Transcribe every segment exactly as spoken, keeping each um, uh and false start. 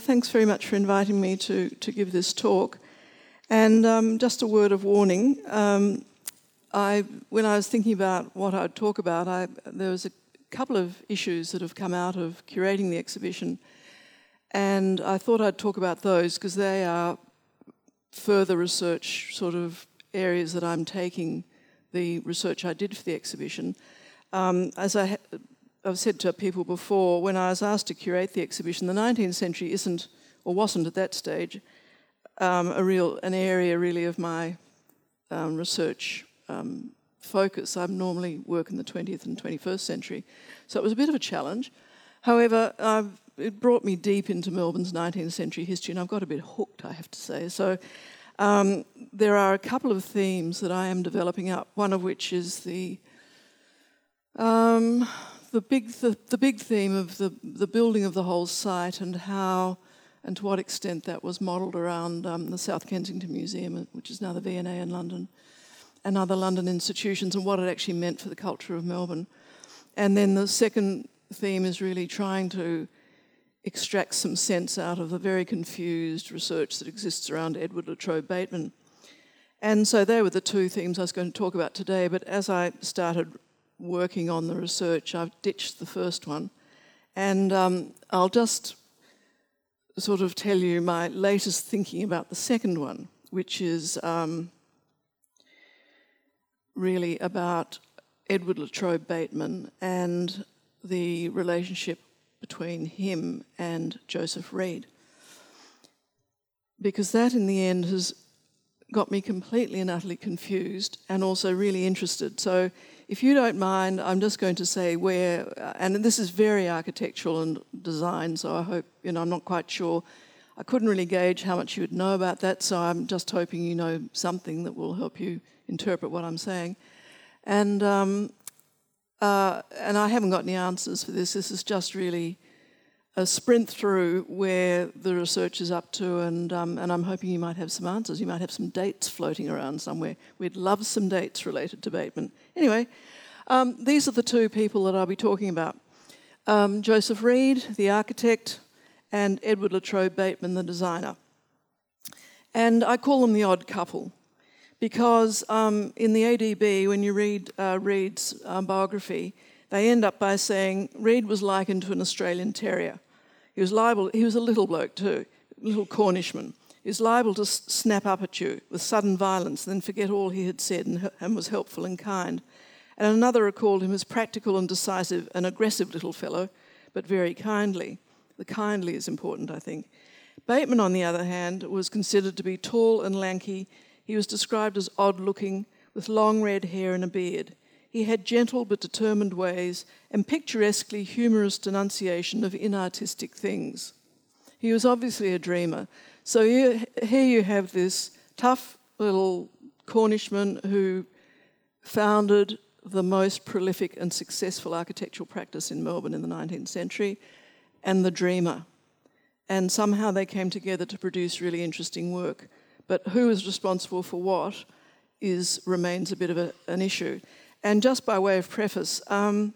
thanks very much for inviting me to, to give this talk. And um, just a word of warning, um, I, when I was thinking about what I'd talk about, I, there was a couple of issues that have come out of curating the exhibition, and I thought I'd talk about those because they are further research sort of areas that I'm taking the research I did for the exhibition. Um, as I ha- I've said to people before, when I was asked to curate the exhibition, the nineteenth century isn't, or wasn't at that stage, um, a real an area really of my um, research um, focus. I normally work in the twentieth and twenty-first century, so it was a bit of a challenge. However, I've, it brought me deep into Melbourne's nineteenth century history, and I've got a bit hooked, I have to say. So um, there are a couple of themes that I am developing up, one of which is the... Um, The big, the, the big theme of the, the building of the whole site and how and to what extent that was modelled around um, the South Kensington Museum, which is now the V and A in London, and other London institutions, and what it actually meant for the culture of Melbourne. And then the second theme is really trying to extract some sense out of the very confused research that exists around Edward Latrobe Bateman. And so they were the two themes I was going to talk about today, but as I started working on the research, I've ditched the first one. And um, I'll just sort of tell you my latest thinking about the second one, which is um, really about Edward Latrobe Bateman and the relationship between him and Joseph Reed. Because that, in the end, has got me completely and utterly confused and also really interested. So if you don't mind, I'm just going to say where, and this is very architectural and design, so I hope, you know, I'm not quite sure. I couldn't really gauge how much you would know about that, so I'm just hoping you know something that will help you interpret what I'm saying. And um, uh, and I haven't got any answers for this. This is just really a sprint through where the research is up to, and um, and I'm hoping you might have some answers. You might have some dates floating around somewhere. We'd love some dates related to Bateman. Anyway, um, these are the two people that I'll be talking about. Um, Joseph Reed, the architect, and Edward Latrobe Bateman, the designer. And I call them the odd couple because um, in the A D B, when you read uh, Reed's uh, biography, they end up by saying Reed was likened to an Australian terrier. He was liable, he was a little bloke too, little Cornishman. He was liable to s- snap up at you with sudden violence and then forget all he had said and, and was helpful and kind. And another recalled him as practical and decisive, an aggressive little fellow, but very kindly. The kindly is important, I think. Bateman, on the other hand, was considered to be tall and lanky. He was described as odd-looking, with long red hair and a beard. He had gentle but determined ways and picturesquely humorous denunciation of inartistic things. He was obviously a dreamer. So here, here you have this tough little Cornishman who founded the most prolific and successful architectural practice in Melbourne in the nineteenth century, and the dreamer. And somehow they came together to produce really interesting work. But who is responsible for what is remains a bit of a, an issue. And just by way of preface, um,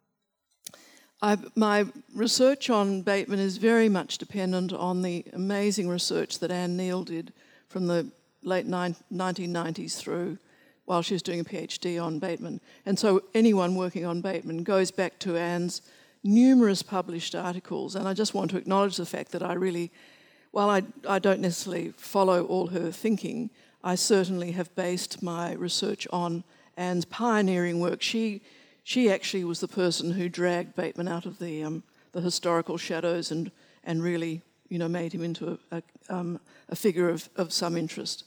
I've, my research on Bateman is very much dependent on the amazing research that Anne Neal did from the late nineteen nineties through while she was doing a PhD on Bateman. And so anyone working on Bateman goes back to Anne's numerous published articles, and I just want to acknowledge the fact that I really, while I, I don't necessarily follow all her thinking, I certainly have based my research on Anne's pioneering work. She she actually was the person who dragged Bateman out of the um, the historical shadows and and really, you know, made him into a, a, um, a figure of, of some interest.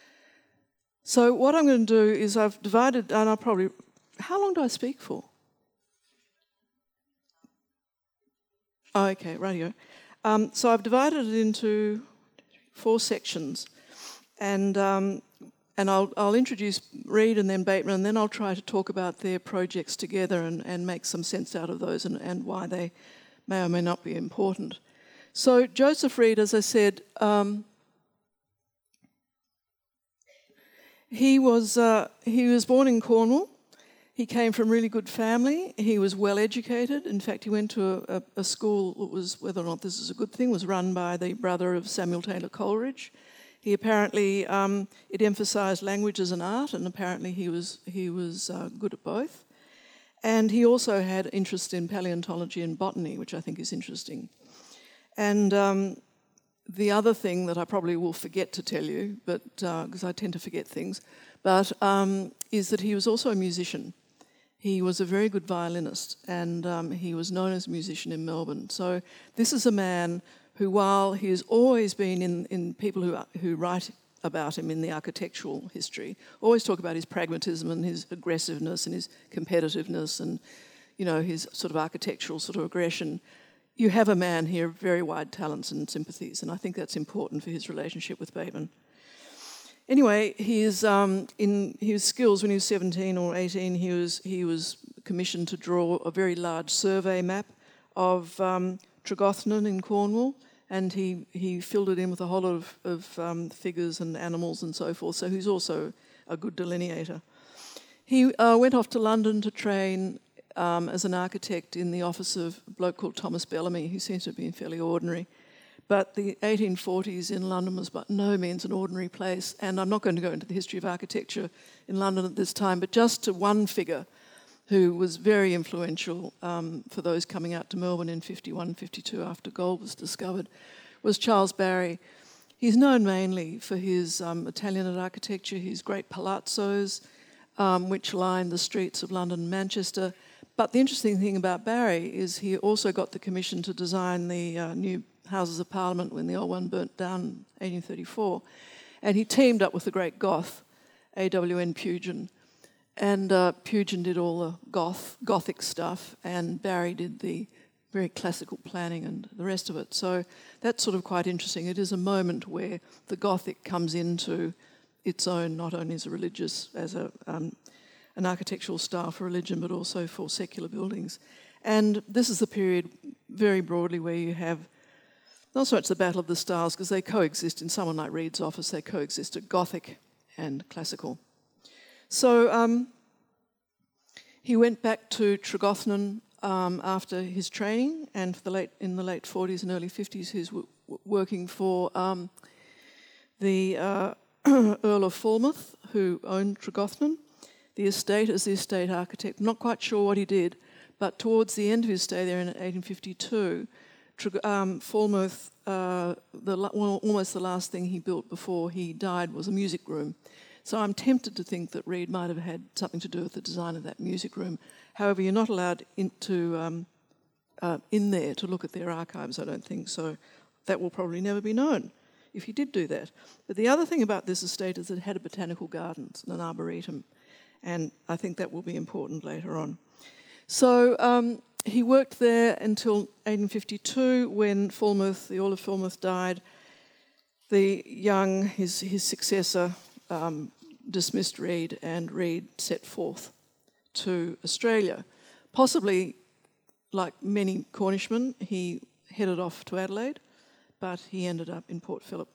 So what I'm going to do is I've divided, and I'll probably, how long do I speak for? Oh, okay, radio. Um, so I've divided it into four sections, and um, and I'll I'll introduce Reed and then Bateman, and then I'll try to talk about their projects together and, and make some sense out of those and, and why they may or may not be important. So Joseph Reed, as I said, um, he was uh, he was born in Cornwall. He came from a really good family. He was well educated. In fact, he went to a, a, a school that was, whether or not this is a good thing, was run by the brother of Samuel Taylor Coleridge. He apparently, um, it emphasised languages and art, and apparently he was, he was uh, good at both. And he also had interest in paleontology and botany, which I think is interesting. And um, the other thing that I probably will forget to tell you, but because uh, I tend to forget things, but um, is that he was also a musician. He was a very good violinist, and um, he was known as a musician in Melbourne. So this is a man who, while he has always been in, in people who, who write about him in the architectural history, always talk about his pragmatism and his aggressiveness and his competitiveness and, you know, his sort of architectural sort of aggression. You have a man here of very wide talents and sympathies, and I think that's important for his relationship with Bateman. Anyway, his um, in his skills when he was seventeen or eighteen, he was he was commissioned to draw a very large survey map of um, Tregothnan in Cornwall, and he, he filled it in with a whole lot of, of um, figures and animals and so forth. So he's also a good delineator. He uh, went off to London to train um, as an architect in the office of a bloke called Thomas Bellamy, who seems to have been fairly ordinary. But the eighteen forties in London was by no means an ordinary place, and I'm not going to go into the history of architecture in London at this time, but just to one figure who was very influential um, for those coming out to Melbourne in fifty-one, fifty-two after gold was discovered, was Charles Barry. He's known mainly for his um, Italianate architecture, his great palazzos, um, which line the streets of London and Manchester. But the interesting thing about Barry is he also got the commission to design the uh, new Houses of Parliament when the old one burnt down in eighteen thirty-four. And he teamed up with the great Goth, A W N Pugin. And uh, Pugin did all the goth, Gothic stuff, and Barry did the very classical planning and the rest of it. So that's sort of quite interesting. It is a moment where the Gothic comes into its own, not only as a religious, as a um, an architectural style for religion, but also for secular buildings. And this is the period, very broadly, where you have not so much the battle of the styles, because they coexist in someone like Reed's office, they coexisted Gothic and classical. So um, he went back to Tregothnan um, after his training, and for the late, in the late forties and early fifties, he was w- working for um, the uh, Earl of Falmouth, who owned Tregothnan, the estate as the estate architect. I'm not quite sure what he did, but towards the end of his stay there in eighteen fifty-two, Um, Falmouth, uh, the, well, almost the last thing he built before he died was a music room. So I'm tempted to think that Reed might have had something to do with the design of that music room. However, you're not allowed into, um, uh, in there to look at their archives, I don't think, so that will probably never be known if he did do that. But the other thing about this estate is that it had a botanical gardens and an arboretum, and I think that will be important later on. So um, he worked there until eighteen fifty-two, when Falmouth, the Earl of Falmouth, died. The young, his his successor, um, dismissed Reed, and Reed set forth to Australia. Possibly, like many Cornishmen, he headed off to Adelaide, but he ended up in Port Phillip.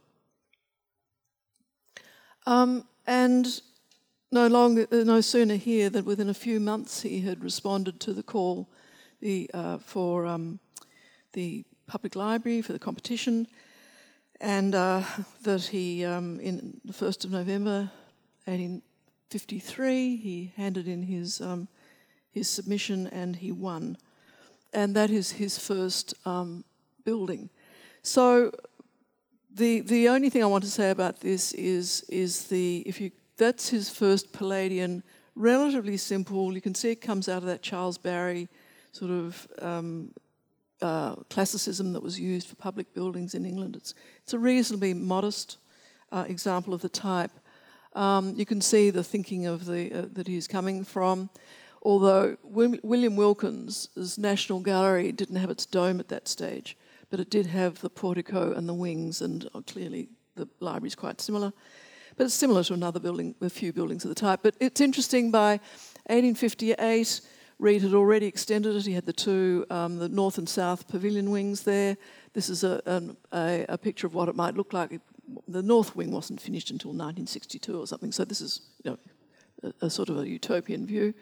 Um, and no longer, no sooner here than within a few months he had responded to the call the, uh, for um, the public library, for the competition, and uh, that he, um, in the first of November eighteen fifty-three, he handed in his um, his submission and he won. And that is his first um, building. So the the only thing I want to say about this is is the if you that's his first Palladian, relatively simple. You can see it comes out of that Charles Barry sort of um, uh, classicism that was used for public buildings in England. It's it's a reasonably modest uh, example of the type. Um, you can see the thinking of the uh, that he's coming from. Although William Wilkins's National Gallery didn't have its dome at that stage, but it did have the portico and the wings, and clearly the library is quite similar. But it's similar to another building, a few buildings of the type. But it's interesting, by eighteen fifty-eight, Reed had already extended it. He had the two, um, the north and south pavilion wings there. This is a, an, a, a picture of what it might look like. The north wing wasn't finished until nineteen sixty-two or something, so this is, you know, a, a sort of a utopian view.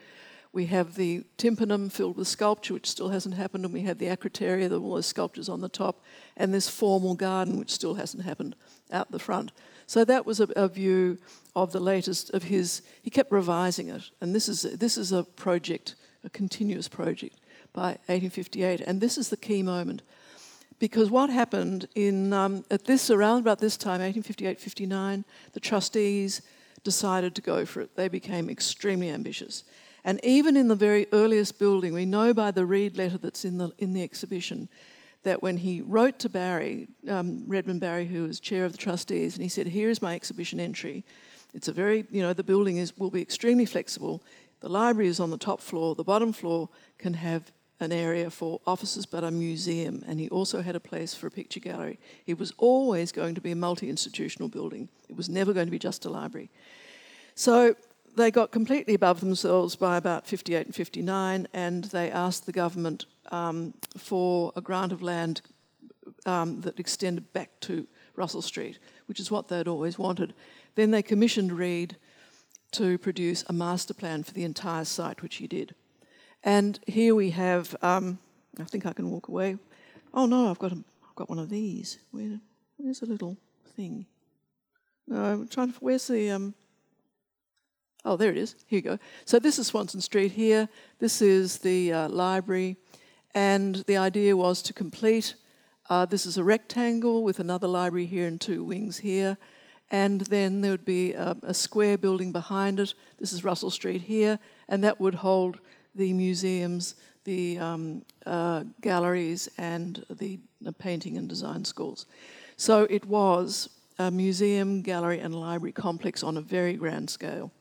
We have the tympanum filled with sculpture, which still hasn't happened, and we have the acroteria, the all those sculptures on the top, and this formal garden, which still hasn't happened, out the front. So that was a, a view of the latest of his. He kept revising it, and this is this is a project, a continuous project by eighteen fifty-eight, and this is the key moment, because what happened in um, at this around about this time, eighteen fifty-eight fifty-nine, the trustees decided to go for it. They became extremely ambitious. And even in the very earliest building, we know by the Reed letter that's in the in the exhibition that when he wrote to Barry, um, Redmond Barry, who was chair of the trustees, and he said, "Here's my exhibition entry. It's a very, you know, the building is will be extremely flexible. The library is on the top floor. The bottom floor can have an area for offices, but a museum." And he also had a place for a picture gallery. It was always going to be a multi-institutional building. It was never going to be just a library. So they got completely above themselves by about fifty-eight and fifty-nine, and they asked the government um, for a grant of land um, that extended back to Russell Street, which is what they'd always wanted. Then they commissioned Reed to produce a master plan for the entire site, which he did. And here we have, um, I think I can walk away. Oh no, I've got a, I've got one of these. Where, where's a little thing? No, I'm trying to, where's the... Um, Oh, there it is. Here you go. So this is Swanston Street here. This is the uh, library. And the idea was to complete, uh, this is a rectangle with another library here and two wings here. And then there would be a, a square building behind it. This is Russell Street here. And that would hold the museums, the um, uh, galleries, and the, the painting and design schools. So it was a museum, gallery, and library complex on a very grand scale.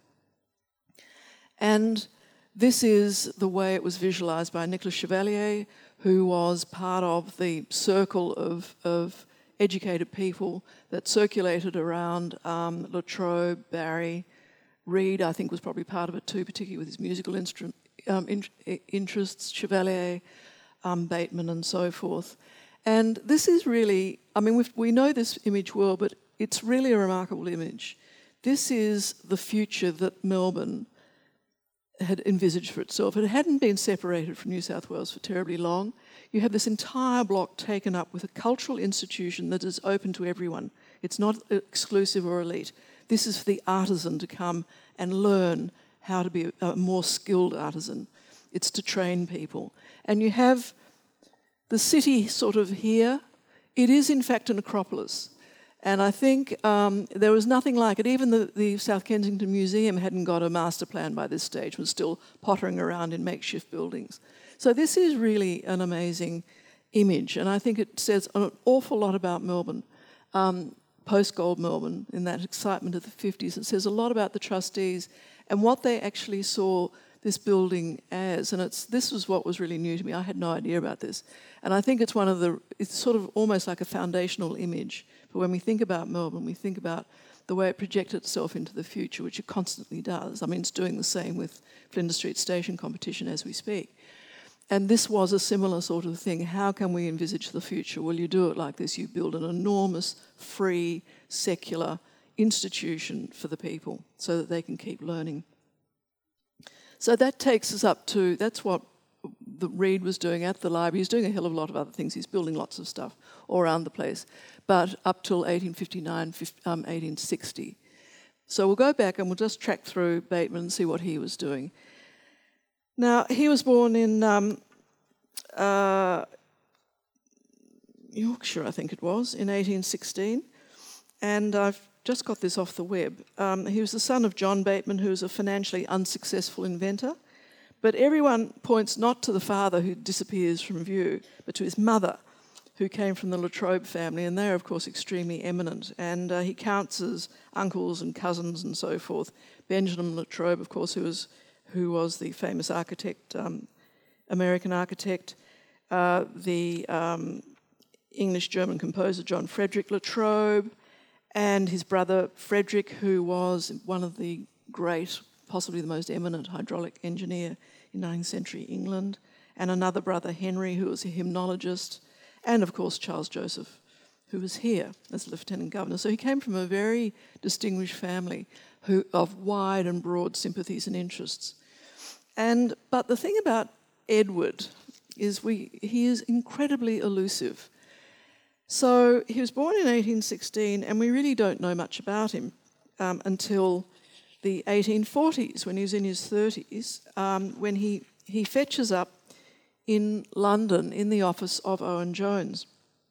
And this is the way it was visualised by Nicolas Chevalier, who was part of the circle of, of educated people that circulated around um, La Trobe, Barry, Reed, I think was probably part of it too, particularly with his musical instru- um, in- interests, Chevalier, um, Bateman and so forth. And this is really, I mean, we've, we know this image well, but it's really a remarkable image. This is the future that Melbourne had envisaged for itself. It hadn't been separated from New South Wales for terribly long. You have this entire block taken up with a cultural institution that is open to everyone. It's not exclusive or elite. This is for the artisan to come and learn how to be a more skilled artisan. It's to train people. And you have the city sort of here. It is in fact an acropolis. And I think um, there was nothing like it. Even the, the South Kensington Museum hadn't got a master plan by this stage, was still pottering around in makeshift buildings. So this is really an amazing image, and I think it says an awful lot about Melbourne, um, post-Gold Melbourne, in that excitement of the fifties. It says a lot about the trustees and what they actually saw this building as, and it's this was what was really new to me. I had no idea about this. And I think it's one of the, it's sort of almost like a foundational image. But when we think about Melbourne, we think about the way it projected itself into the future, which it constantly does. I mean, it's doing the same with Flinders Street Station competition as we speak. And this was a similar sort of thing. How can we envisage the future? Well, you do it like this. You build an enormous, free, secular institution for the people so that they can keep learning. So that takes us up to, that's what the Reed was doing at the library. He's doing a hell of a lot of other things. He's building lots of stuff all around the place. But up till eighteen fifty-nine, um, eighteen sixty. So we'll go back and we'll just track through Bateman and see what he was doing. Now, he was born in um, uh, Yorkshire, I think it was, in eighteen sixteen. And I've just got this off the web. Um, he was the son of John Bateman, who was a financially unsuccessful inventor. But everyone points not to the father who disappears from view, but to his mother, who came from the La Trobe family, and they're, of course, extremely eminent. And uh, he counts as uncles and cousins and so forth. Benjamin La Trobe, of course, who was, who was the famous architect, um, American architect, uh, the um, English-German composer John Frederick La Trobe, and his brother Frederick, who was one of the great, possibly the most eminent hydraulic engineer in nineteenth century England, and another brother, Henry, who was a hymnologist, and of course Charles Joseph, who was here as Lieutenant Governor. So he came from a very distinguished family who of wide and broad sympathies and interests. And but the thing about Edward is we he is incredibly elusive. So he was born in eighteen sixteen, and we really don't know much about him um, until the eighteen forties, when he was in his thirties, um, when he, he fetches up in London in the office of Owen Jones.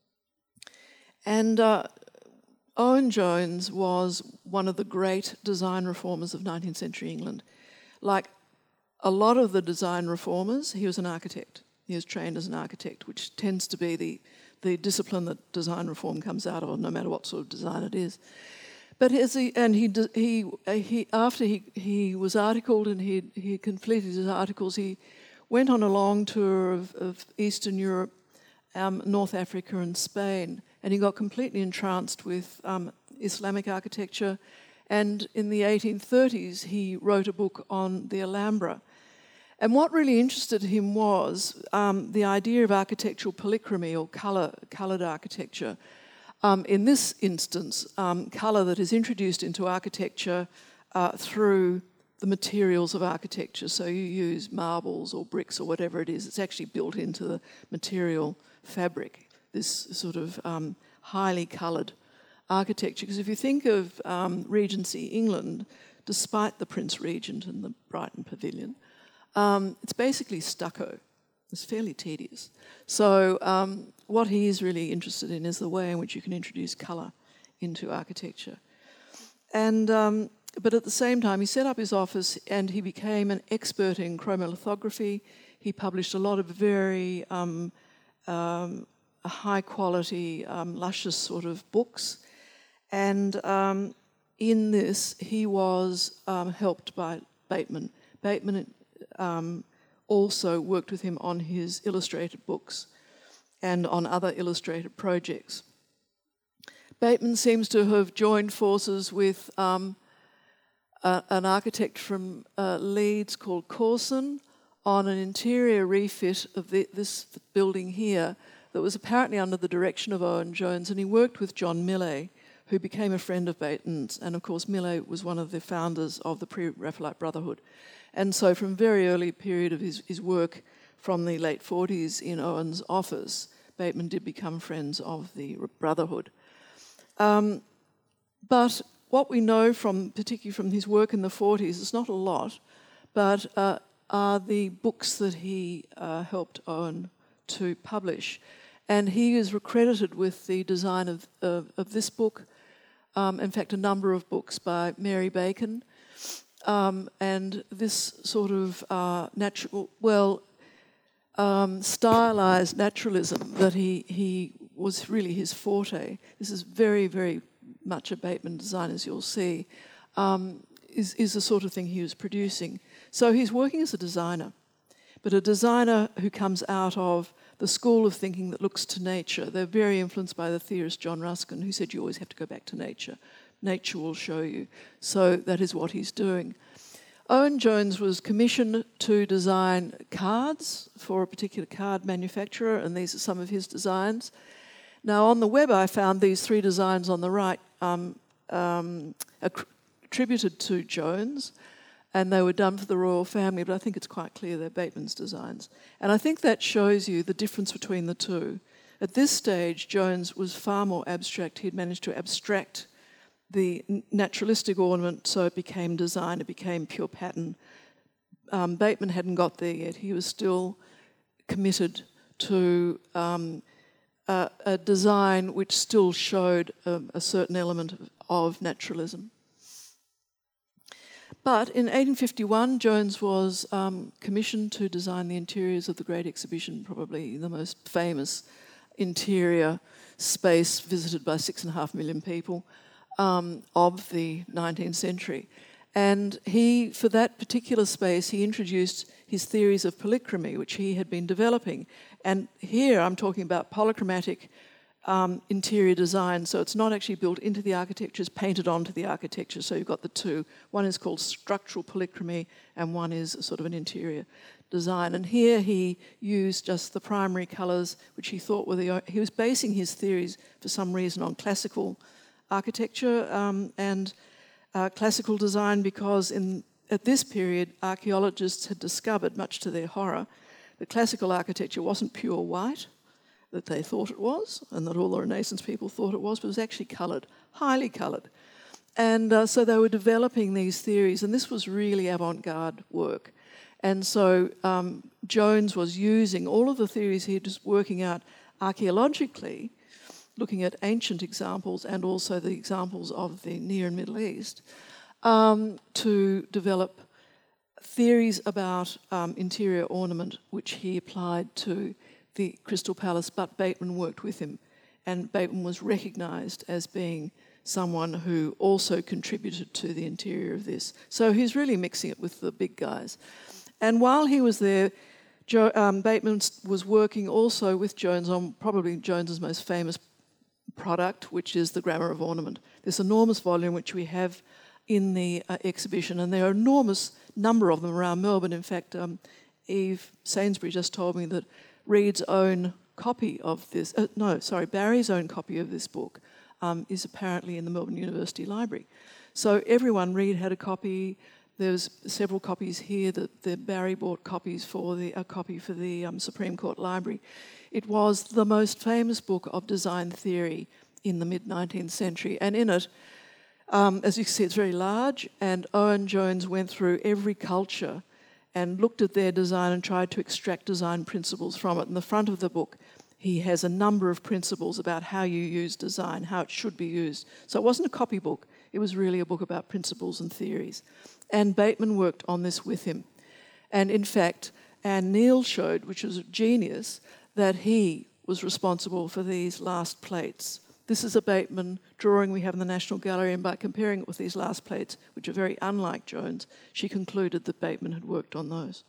And uh, Owen Jones was one of the great design reformers of nineteenth century England. Like a lot of the design reformers, he was an architect. He was trained as an architect, which tends to be the, the discipline that design reform comes out of, no matter what sort of design it is. But as he and he he he after he he was articled and he he completed his articles, he went on a long tour of, of Eastern Europe, um, North Africa, and Spain, and he got completely entranced with um, Islamic architecture. And in the eighteen thirties, he wrote a book on the Alhambra. And what really interested him was um, the idea of architectural polychromy, or colour, coloured architecture. Um, in this instance, um, colour that is introduced into architecture uh, through the materials of architecture. So you use marbles or bricks or whatever it is. It's actually built into the material fabric, this sort of um, highly coloured architecture. Because if you think of um, Regency England, despite the Prince Regent and the Brighton Pavilion, um, it's basically stucco. It's fairly tedious. So um, what he is really interested in is the way in which you can introduce colour into architecture. And um, but at the same time, he set up his office and he became an expert in chromolithography. He published a lot of very um, um, high-quality, um, luscious sort of books. And um, in this, he was um, helped by Bateman. Bateman um, also worked with him on his illustrated books and on other illustrated projects. Bateman seems to have joined forces with um, a, an architect from uh, Leeds called Corson on an interior refit of the, this building here that was apparently under the direction of Owen Jones, and he worked with John Millais, who became a friend of Bateman's, and of course Millais was one of the founders of the Pre-Raphaelite Brotherhood. And so from very early period of his, his work from the late forties in Owen's office, Bateman did become friends of the Brotherhood. Um, but what we know from, particularly from his work in the forties, is not a lot, but uh, are the books that he uh, helped Owen to publish. And he is credited with the design of, of, of this book, um, in fact a number of books by Mary Bacon, um, and this sort of uh, natural, well, um, stylized naturalism that he, he was really his forte. This is very, very much a Bateman design, as you'll see, um, is, is the sort of thing he was producing. So he's working as a designer, but a designer who comes out of the school of thinking that looks to nature. They're very influenced by the theorist John Ruskin, who said you always have to go back to nature. Nature will show you. So that is what he's doing. Owen Jones was commissioned to design cards for a particular card manufacturer, and these are some of his designs. Now, on the web, I found these three designs on the right um, um, attributed to Jones, and they were done for the royal family, but I think it's quite clear they're Bateman's designs. And I think that shows you the difference between the two. At this stage, Jones was far more abstract. He'd managed to abstract the naturalistic ornament, so it became design, it became pure pattern. Um, Bateman hadn't got there yet. He was still committed to um, a, a design which still showed a, a certain element of, of naturalism. But in eighteen fifty-one, Jones was um, commissioned to design the interiors of the Great Exhibition, probably the most famous interior space visited by six and a half million people um, of the nineteenth century. And he, for that particular space, he introduced his theories of polychromy, which he had been developing. And here I'm talking about polychromatic Um, interior design, so it's not actually built into the architecture, it's painted onto the architecture. So you've got the two. One is called structural polychromy and one is sort of an interior design. And here he used just the primary colours, which he thought were the... He was basing his theories, for some reason, on classical architecture um, and uh, classical design, because in at this period, archaeologists had discovered, much to their horror, that classical architecture wasn't pure white, that they thought it was, and that all the Renaissance people thought it was, but it was actually coloured, highly coloured. And uh, so they were developing these theories, and this was really avant-garde work. And so um, Jones was using all of the theories he was working out archaeologically, looking at ancient examples and also the examples of the Near and Middle East, um, to develop theories about um, interior ornament, which he applied to the Crystal Palace, but Bateman worked with him. And Bateman was recognised as being someone who also contributed to the interior of this. So he's really mixing it with the big guys. And while he was there, jo- um, Bateman was working also with Jones on probably Jones's most famous product, which is the Grammar of Ornament. This enormous volume which we have in the uh, exhibition, and there are an enormous number of them around Melbourne. In fact, um, Eve Sainsbury just told me that Reed's own copy of this, uh, no, sorry, Barry's own copy of this book um, is apparently in the Melbourne University Library. So everyone, Reed had a copy. There's several copies here that the Barry bought copies for the a copy for the um, Supreme Court Library. It was the most famous book of design theory in the mid-nineteenth century, and in it, um, as you can see, it's very large, and Owen Jones went through every culture and looked at their design and tried to extract design principles from it. In the front of the book, he has a number of principles about how you use design, how it should be used. So it wasn't a copybook, it was really a book about principles and theories. And Bateman worked on this with him. And in fact, Anne Neal showed, which was a genius, that he was responsible for these last plates. This is a Bateman drawing we have in the National Gallery, and by comparing it with these last plates, which are very unlike Jones, she concluded that Bateman had worked on those.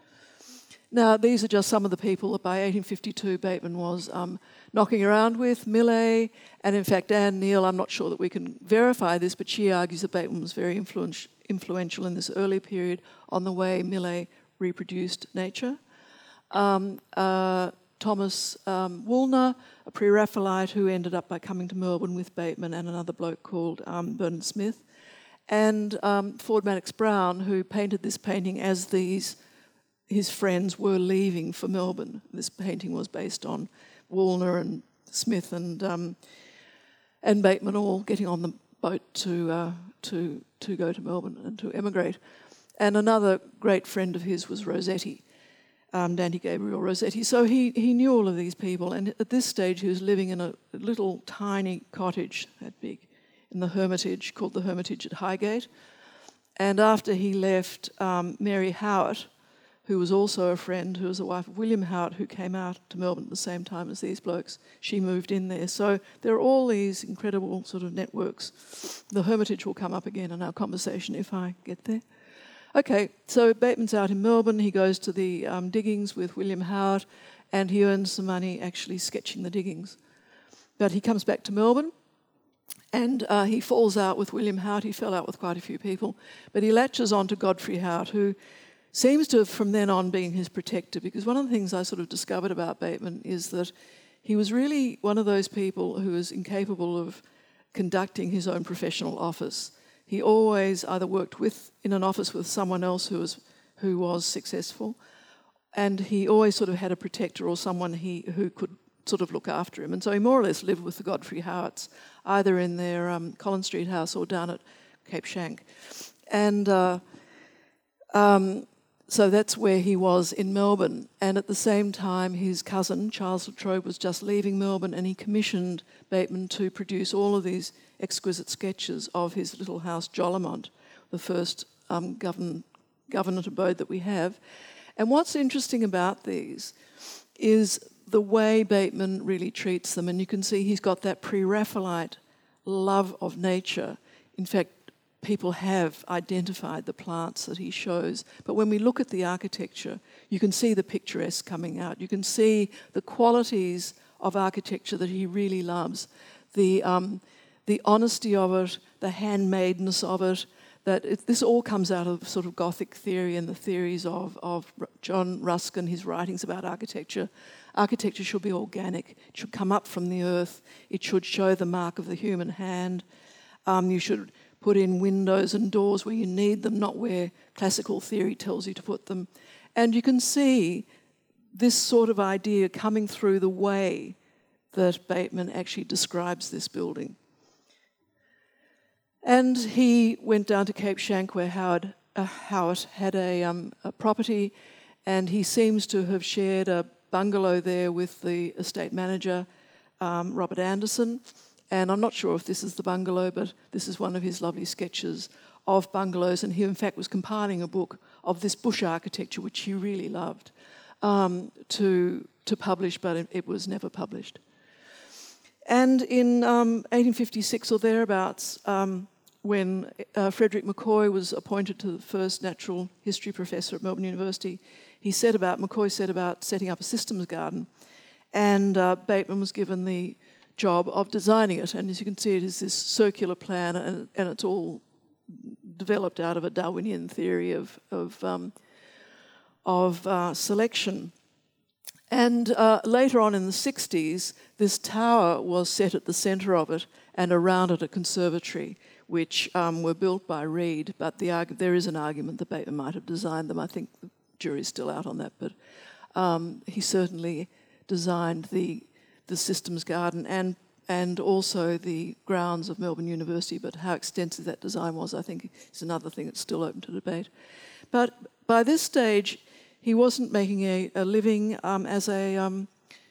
Now, these are just some of the people that by eighteen fifty-two Bateman was um, knocking around with, Millet, and in fact Anne Neal, I'm not sure that we can verify this, but she argues that Bateman was very influential influential in this early period on the way Millet reproduced nature. Um, uh, Thomas um, Woolner, a pre-Raphaelite who ended up by coming to Melbourne with Bateman and another bloke called um, Bernard Smith, and um, Ford Madox Brown, who painted this painting as these his friends were leaving for Melbourne. This painting was based on Woolner and Smith and um, and Bateman all getting on the boat to uh, to to go to Melbourne and to emigrate. And another great friend of his was Rossetti, um, Dante Gabriel Rossetti. So he, he knew all of these people, and at this stage he was living in a little tiny cottage, that big, in the Hermitage, called the Hermitage at Highgate. And after he left, um, Mary Howitt, who was also a friend, who was the wife of William Howitt, who came out to Melbourne at the same time as these blokes, she moved in there. So there are all these incredible sort of networks. The Hermitage will come up again in our conversation if I get there. Okay, so Bateman's out in Melbourne. He goes to the um, diggings with William Howitt, and he earns some money actually sketching the diggings. But he comes back to Melbourne, and uh, he falls out with William Howitt. He fell out with quite a few people, but he latches on to Godfrey Howitt, who seems to have from then on been his protector, because one of the things I sort of discovered about Bateman is that he was really one of those people who was incapable of conducting his own professional office. He always either worked with in an office with someone else who was who was successful, and he always sort of had a protector or someone he who could sort of look after him. And so he more or less lived with the Godfrey Howitts, either in their um, Collins Street house or down at Cape Shank. And uh, um, so that's where he was in Melbourne. And at the same time, his cousin, Charles La Trobe, was just leaving Melbourne, and he commissioned Bateman to produce all of these exquisite sketches of his little house, Jolimont, the first um, govern, government abode that we have. And what's interesting about these is the way Bateman really treats them. And you can see he's got that pre-Raphaelite love of nature. In fact, people have identified the plants that he shows. But when we look at the architecture, you can see the picturesque coming out. You can see the qualities of architecture that he really loves. The um, the honesty of it, the handmadeness of it, that it, this all comes out of sort of Gothic theory and the theories of, of John Ruskin, his writings about architecture. Architecture should be organic. It should come up from the earth. It should show the mark of the human hand. Um, you should put in windows and doors where you need them, not where classical theory tells you to put them. And you can see this sort of idea coming through the way that Bateman actually describes this building. And he went down to Cape Schanck where Howard, uh, Howard had a, um, a property, and he seems to have shared a bungalow there with the estate manager, um, Robert Anderson. And I'm not sure if this is the bungalow, but this is one of his lovely sketches of bungalows. And he, in fact, was compiling a book of this bush architecture, which he really loved, um, to, to publish, but it, it was never published. And in um, eighteen fifty-six or thereabouts, um, when uh, Frederick McCoy was appointed to the first natural history professor at Melbourne University, he set about, McCoy set about setting up a systems garden. And uh, Bateman was given the job of designing it. And as you can see, it is this circular plan, and, and it's all developed out of a Darwinian theory of, of, um, of uh, selection. And uh, later on in the sixties, this tower was set at the centre of it, and around it a conservatory, which um, were built by Reed, but the argu- there is an argument that Bateman might have designed them. I think the jury's still out on that, but um, he certainly designed the the systems garden and and also the grounds of Melbourne University, but how extensive that design was, I think, is another thing that's still open to debate. But by this stage, he wasn't making a, a living um, as a um,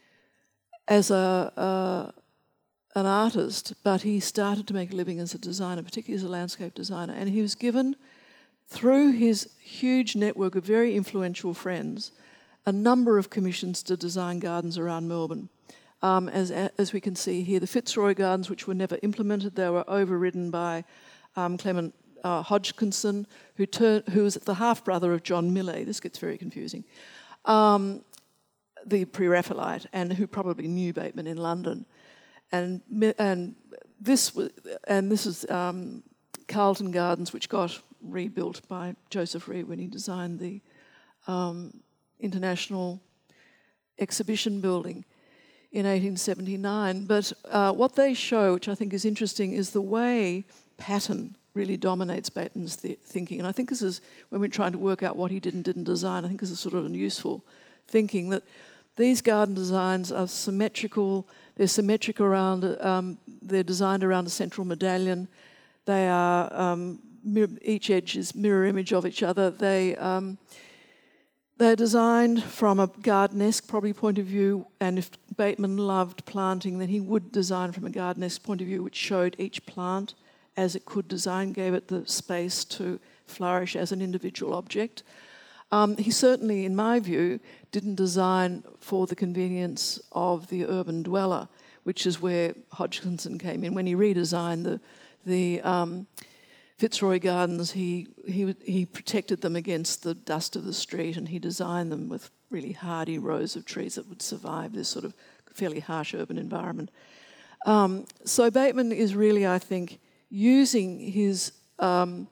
as a uh, an artist, but he started to make a living as a designer, particularly as a landscape designer. And he was given, through his huge network of very influential friends, a number of commissions to design gardens around Melbourne. Um, as, as we can see here, the Fitzroy Gardens, which were never implemented, they were overridden by um, Clement uh, Hodgkinson, who, tur- who was the half-brother of John Millais. This gets very confusing. Um, the Pre-Raphaelite, and who probably knew Bateman in London. And and this was, and this is um, Carlton Gardens, which got rebuilt by Joseph Reed when he designed the um, International Exhibition Building in eighteen seventy-nine. But uh, what they show, which I think is interesting, is the way pattern really dominates Bateman's th- thinking. And I think this is, when we're trying to work out what he did and didn't design, I think this is sort of a useful thinking, that these garden designs are symmetrical. They're symmetric around, um, they're designed around a central medallion. They are, um, mirror, each edge is mirror image of each other. They, um, they're designed from a gardenesque probably point of view, and if Bateman loved planting, then he would design from a gardenesque point of view, which showed each plant as it could design, gave it the space to flourish as an individual object. Um, he certainly, in my view, didn't design for the convenience of the urban dweller, which is where Hodgkinson came in. When he redesigned the the um, Fitzroy Gardens, he, he he protected them against the dust of the street, and he designed them with really hardy rows of trees that would survive this sort of fairly harsh urban environment. Um, so Bateman is really, I think, using his um,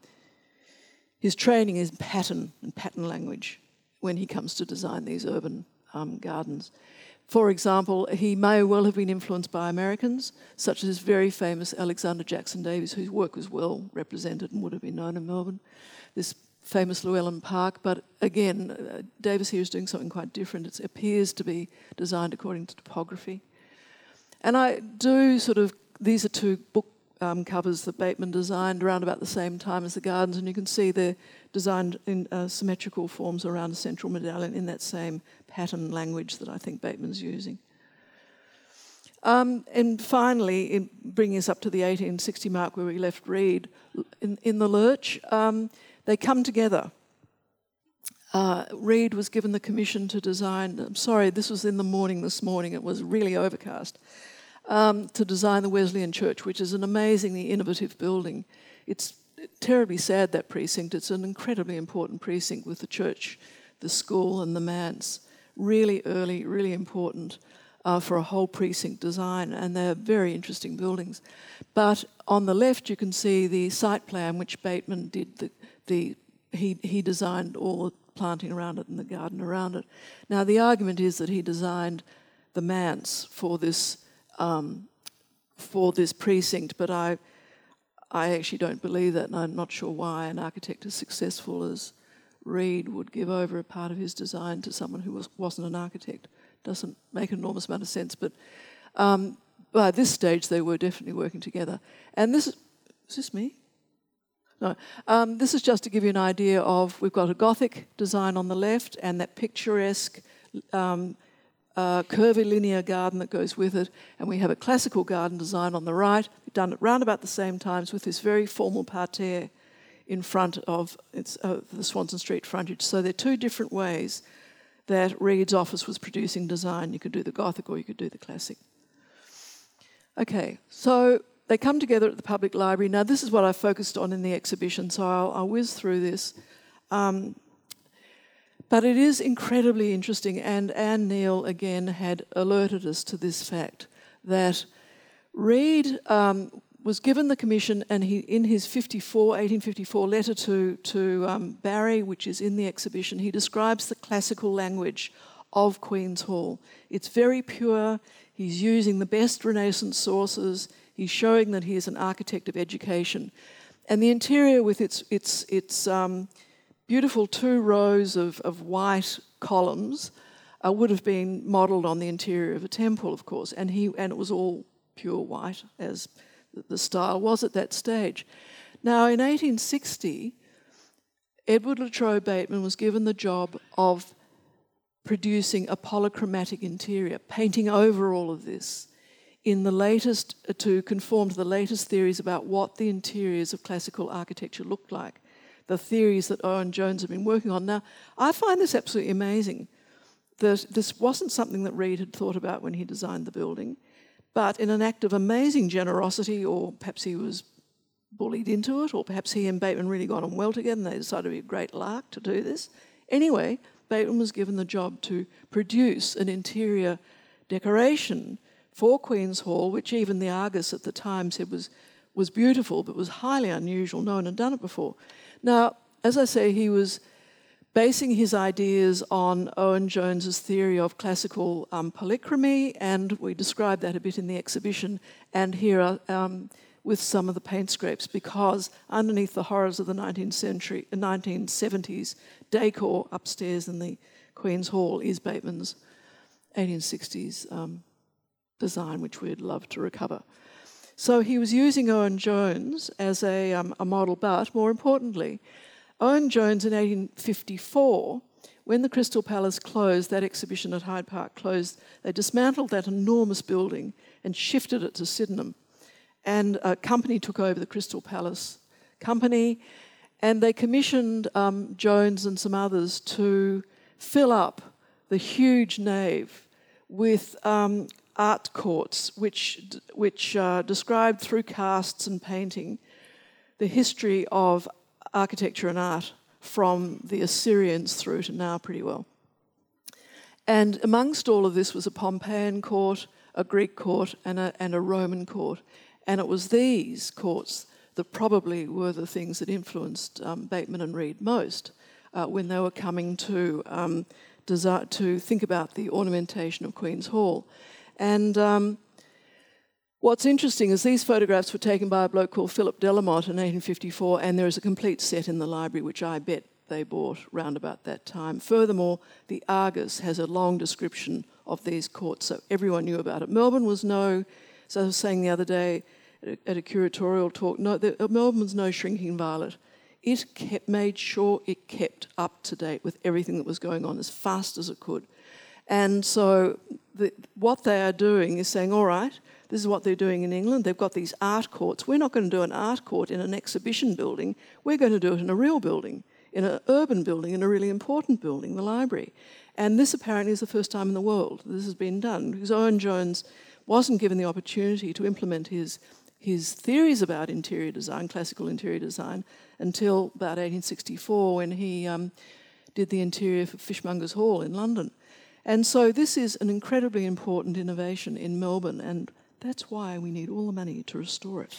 his training is pattern and pattern language when he comes to design these urban um, gardens. For example, he may well have been influenced by Americans, such as very famous Alexander Jackson Davis, whose work was well represented and would have been known in Melbourne, this famous Llewellyn Park. But again, uh, Davis here is doing something quite different. It appears to be designed according to topography. And I do sort of, these are two book Um, covers that Bateman designed around about the same time as the gardens, and you can see they're designed in uh, symmetrical forms around a central medallion in that same pattern language that I think Bateman's using. Um, and finally, in bringing us up to the eighteen sixty mark where we left Reed, in, in the lurch, um, they come together. Uh, Reed was given the commission to design, I'm sorry, this was in the morning this morning, it was really overcast. Um, to design the Wesleyan Church, which is an amazingly innovative building. It's terribly sad, that precinct. It's an incredibly important precinct with the church, the school and the manse. Really early, really important uh, for a whole precinct design, and they're very interesting buildings. But on the left you can see the site plan which Bateman did. The, the he, he designed all the planting around it and the garden around it. Now the argument is that he designed the manse for this Um, for this precinct, but I I actually don't believe that, and I'm not sure why an architect as successful as Reed would give over a part of his design to someone who was, wasn't an architect. Doesn't make an enormous amount of sense, but um, by this stage they were definitely working together. And this is, is this me? No. Um, this is just to give you an idea of, we've got a Gothic design on the left and that picturesque um, uh, curvilinear garden that goes with it, and we have a classical garden design on the right. We've done it round about the same times with this very formal parterre in front of it's, uh, the Swanston Street frontage. So they're two different ways that Reed's office was producing design. You could do the Gothic or you could do the classic. Okay, so they come together at the public library. Now this is what I focused on in the exhibition, so I'll, I'll whiz through this. Um, but it is incredibly interesting, and Anne Neal again had alerted us to this fact, that Reed um, was given the commission, and he, in his fifty-four, eighteen fifty-four letter to, to um, Barry, which is in the exhibition, he describes the classical language of Queen's Hall. It's very pure. He's using the best Renaissance sources. He's showing that he is an architect of education. And the interior, with its, its, its um, beautiful two rows of, of white columns, uh, would have been modelled on the interior of a temple, of course, and, he, and it was all pure white, as the style was at that stage. Now, in eighteen sixty, Edward Latrobe Bateman was given the job of producing a polychromatic interior, painting over all of this in the latest, uh, to conform to the latest theories about what the interiors of classical architecture looked like, the theories that Owen Jones had been working on. Now, I find this absolutely amazing, that this wasn't something that Reed had thought about when he designed the building. But in an act of amazing generosity, or perhaps he was bullied into it, or perhaps he and Bateman really got on well together and they decided to be a great lark to do this. Anyway, Bateman was given the job to produce an interior decoration for Queen's Hall, which even the Argus at the time said was, was beautiful, but was highly unusual. No one had done it before. Now, as I say, he was basing his ideas on Owen Jones's theory of classical um, polychromy, and we describe that a bit in the exhibition, and here are, um, with some of the paint scrapes, because underneath the horrors of the nineteenth century, nineteen seventies decor upstairs in the Queen's Hall is Bateman's eighteen sixties um, design, which we'd love to recover. So he was using Owen Jones as a, um, a model, but more importantly, Owen Jones in eighteen fifty-four, when the Crystal Palace closed, that exhibition at Hyde Park closed, they dismantled that enormous building and shifted it to Sydenham. And a company took over the Crystal Palace company, and they commissioned um, Jones and some others to fill up the huge nave with um, art courts, which, which uh, described through casts and painting the history of architecture and art from the Assyrians through to now pretty well. And amongst all of this was a Pompeian court, a Greek court, and a, and a Roman court. And it was these courts that probably were the things that influenced um, Bateman and Reed most uh, when they were coming to, um, desi- to think about the ornamentation of Queen's Hall. And um, what's interesting is these photographs were taken by a bloke called Philip Delamont in eighteen fifty-four, and there is a complete set in the library, which I bet they bought round about that time. Furthermore, the Argus has a long description of these courts, so everyone knew about it. Melbourne was no, as I was saying the other day at a, at a curatorial talk, no, the, Melbourne was no shrinking violet. It kept, made sure it kept up to date with everything that was going on as fast as it could. And so the, what they are doing is saying, all right, this is what they're doing in England. They've got these art courts. We're not going to do an art court in an exhibition building. We're going to do it in a real building, in an urban building, in a really important building, the library. And this apparently is the first time in the world this has been done, because Owen Jones wasn't given the opportunity to implement his, his theories about interior design, classical interior design, until about eighteen sixty-four when he um, did the interior for Fishmongers Hall in London. And so this is an incredibly important innovation in Melbourne, and that's why we need all the money to restore it.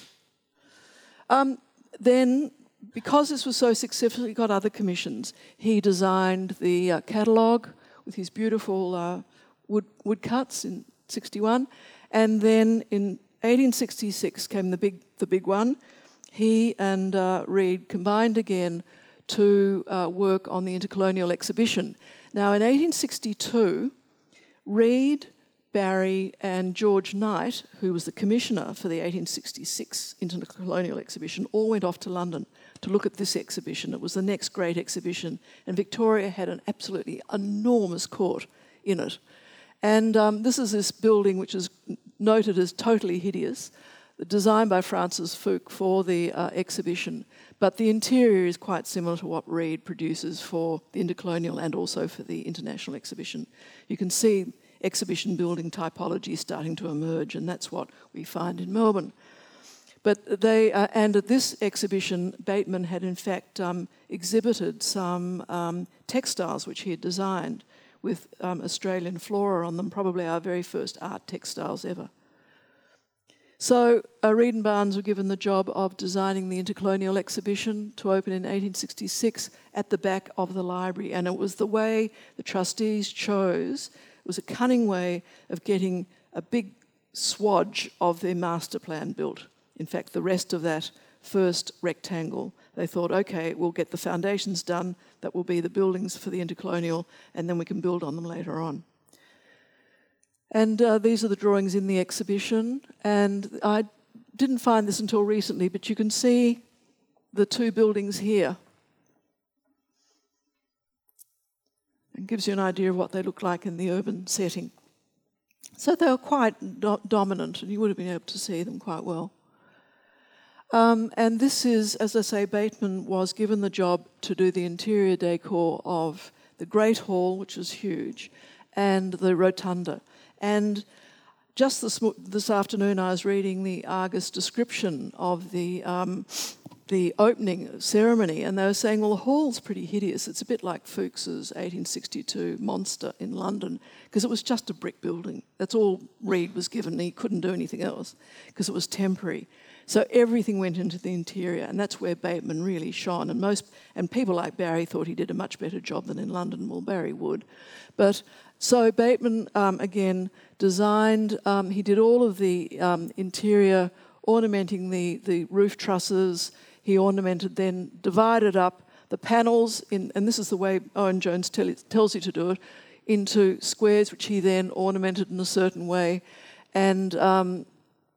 Um, then, because this was so successful, he got other commissions. He designed the uh, catalogue with his beautiful uh, wood woodcuts in sixty-one, and then in eighteen sixty-six came the big the big one. he and uh, Reed combined again to uh, work on the intercolonial exhibition. Now, in eighteen sixty-two, Reed, Barry and George Knight, who was the commissioner for the eighteen sixty-six intercolonial exhibition, all went off to London to look at this exhibition. It was the next great exhibition, and Victoria had an absolutely enormous court in it. And um, this is this building which is noted as totally hideous, designed by Francis Fuchs for the uh, exhibition, but the interior is quite similar to what Reed produces for the intercolonial and also for the international exhibition. You can see exhibition building typology starting to emerge, and that's what we find in Melbourne. But they, uh, and at this exhibition, Bateman had in fact um, exhibited some um, textiles which he had designed with um, Australian flora on them, probably our very first art textiles ever. So uh, Reed and Barnes were given the job of designing the intercolonial exhibition to open in eighteen sixty-six at the back of the library, and it was the way the trustees chose. It was a cunning way of getting a big swatch of their master plan built. In fact, the rest of that first rectangle, they thought, okay, we'll get the foundations done, that will be the buildings for the intercolonial, and then we can build on them later on. And uh, these are the drawings in the exhibition, and I didn't find this until recently, but you can see the two buildings here. It gives you an idea of what they look like in the urban setting. So they were quite do- dominant, and you would have been able to see them quite well. Um, and this is, as I say, Bateman was given the job to do the interior decor of the Great Hall, which is huge, and the Rotunda. And just this, this afternoon I was reading the Argus description of the, um, the opening ceremony, and they were saying, well, the hall's pretty hideous. It's a bit like Fuchs's eighteen sixty-two Monster in London, because it was just a brick building. That's all Reed was given. He couldn't do anything else because it was temporary. So everything went into the interior, and that's where Bateman really shone. And most and people like Barry thought he did a much better job than in London. Well, Barry would. But so Bateman, um, again, designed, um, he did all of the um, interior, ornamenting the, the roof trusses. He ornamented, then divided up the panels, in, and this is the way Owen Jones tell, tells you to do it, into squares, which he then ornamented in a certain way. And um,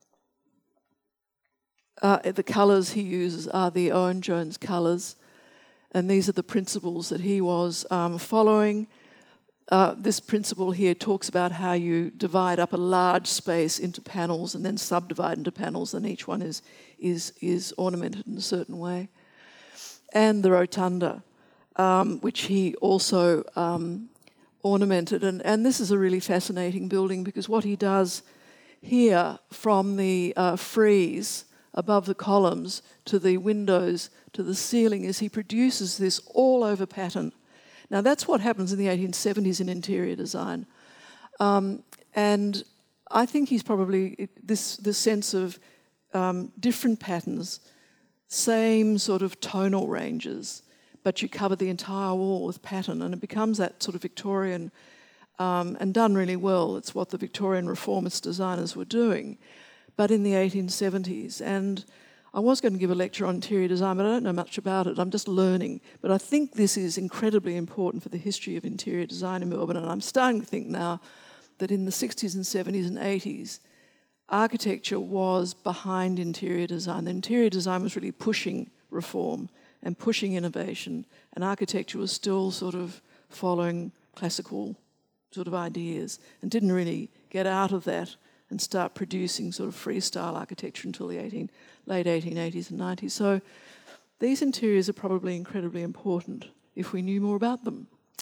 Uh, the colours he uses are the Owen Jones colours, and these are the principles that he was um, following. Uh, this principle here talks about how you divide up a large space into panels and then subdivide into panels, and each one is is is ornamented in a certain way. And the Rotunda, um, which he also um, ornamented, and, and this is a really fascinating building, because what he does here from the uh, frieze above the columns to the windows to the ceiling is he produces this all-over pattern. Now that's what happens in the eighteen seventies in interior design. Um, and I think he's probably, this, this sense of um, different patterns, same sort of tonal ranges, but you cover the entire wall with pattern, and it becomes that sort of Victorian, um, and done really well. It's what the Victorian reformist designers were doing, but in the eighteen seventies. And I was going to give a lecture on interior design, but I don't know much about it. I'm just learning. But I think this is incredibly important for the history of interior design in Melbourne, and I'm starting to think now that in the sixties and seventies and eighties, architecture was behind interior design. The interior design was really pushing reform and pushing innovation, and architecture was still sort of following classical sort of ideas and didn't really get out of that and start producing sort of freestyle architecture until the eighteen, late eighteen eighties and nineties. So these interiors are probably incredibly important if we knew more about them.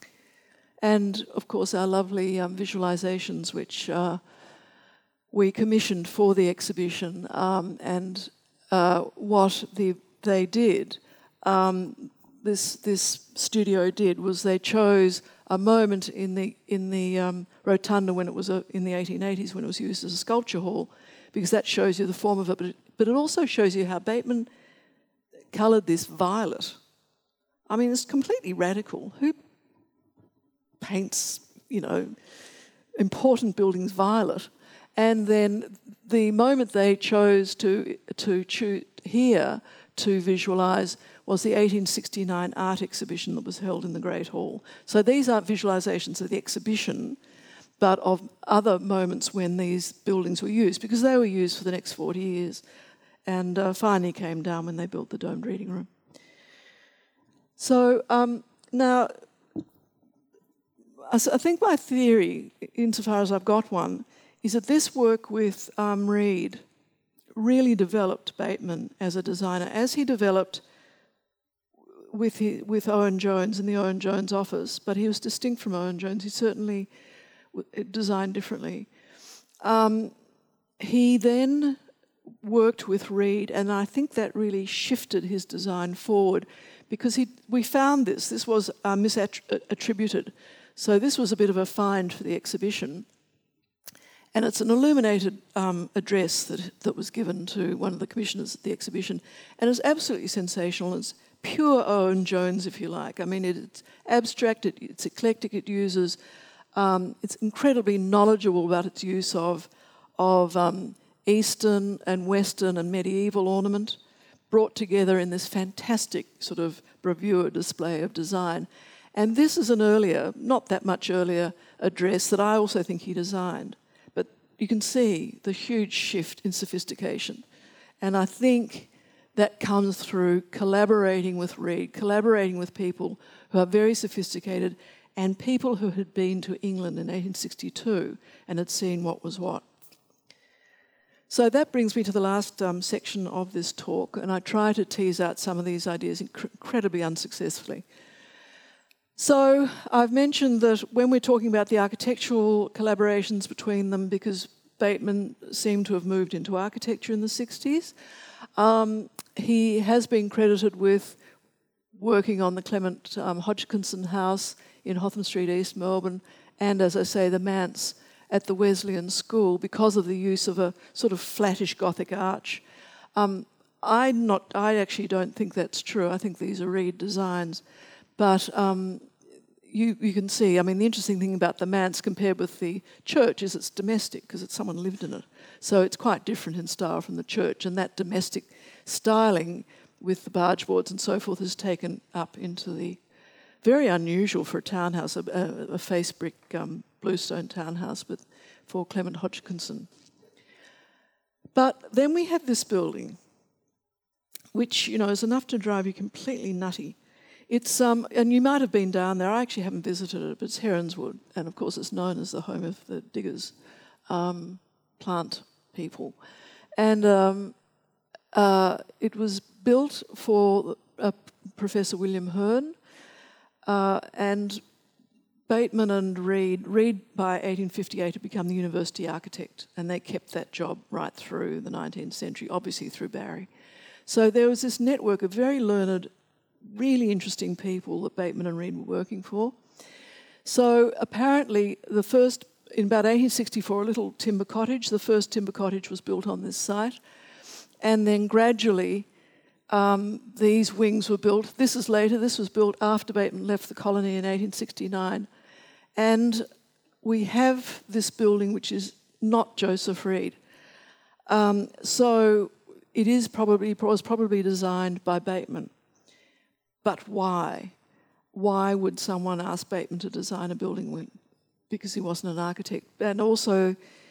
And of course our lovely um, visualizations, which uh, we commissioned for the exhibition, um, and uh, what the, they did, um, this this studio did, was they chose a moment in the in the um, rotunda when it was a, in the eighteen eighties, when it was used as a sculpture hall, because that shows you the form of it, but it, but it also shows you how Bateman coloured this violet. I mean, it's completely radical. Who paints, you know, important buildings violet? And then the moment they chose to to choose, here to visualise was the eighteen sixty-nine art exhibition that was held in the Great Hall. So these aren't visualisations of the exhibition, but of other moments when these buildings were used, because they were used for the next forty years, and uh, finally came down when they built the domed reading room. So um, now, I think my theory, insofar as I've got one, is that this work with um, Reed really developed Bateman as a designer. As he developed with his, with Owen Jones in the Owen Jones office, but he was distinct from Owen Jones. He certainly designed differently. Um, he then worked with Reed, and I think that really shifted his design forward, because he, we found this. This was uh, misattributed. So this was a bit of a find for the exhibition. And it's an illuminated um, address that, that was given to one of the commissioners at the exhibition. And it's absolutely sensational. It's pure Owen Jones, if you like. I mean, it, it's abstract, it, it's eclectic, it uses... Um, it's incredibly knowledgeable about its use of, of um, Eastern and Western and medieval ornament, brought together in this fantastic sort of bravura display of design. And this is an earlier, not that much earlier, address that I also think he designed. But you can see the huge shift in sophistication. And I think that comes through collaborating with Reed, collaborating with people who are very sophisticated, and people who had been to England in eighteen sixty-two and had seen what was what. So that brings me to the last um, section of this talk, and I try to tease out some of these ideas inc- incredibly unsuccessfully. So I've mentioned that when we're talking about the architectural collaborations between them, because Bateman seemed to have moved into architecture in the sixties, um, he has been credited with working on the Clement um, Hodgkinson House in Hotham Street East, Melbourne, and, as I say, the manse at the Wesleyan School, because of the use of a sort of flattish Gothic arch. Um, I not, I actually don't think that's true. I think these are Reed designs. But um, you, you can see, I mean, the interesting thing about the manse compared with the church is it's domestic, because it's someone lived in it. So it's quite different in style from the church, and that domestic styling with the barge boards and so forth is taken up into the very unusual for a townhouse, a, a, a face brick um, bluestone townhouse, but for Clement Hodgkinson. But then we have this building, which, you know, is enough to drive you completely nutty. It's um, and you might have been down there. I actually haven't visited it, but it's Heronswood, and of course it's known as the home of the diggers, um, plant people, and um, uh, it was built for uh, Professor William Hearn. Uh, and Bateman and Reed, Reed by eighteen fifty-eight had become the university architect, and they kept that job right through the nineteenth century, obviously through Barry. So there was this network of very learned, really interesting people that Bateman and Reed were working for. So apparently the first, in about eighteen sixty-four, a little timber cottage, the first timber cottage was built on this site, and then gradually Um, these wings were built. This is later. This was built after Bateman left the colony in eighteen sixty-nine. And we have this building which is not Joseph Reed. Um, so it is probably was probably designed by Bateman. But why? Why would someone ask Bateman to design a building? Because he wasn't an architect. And also,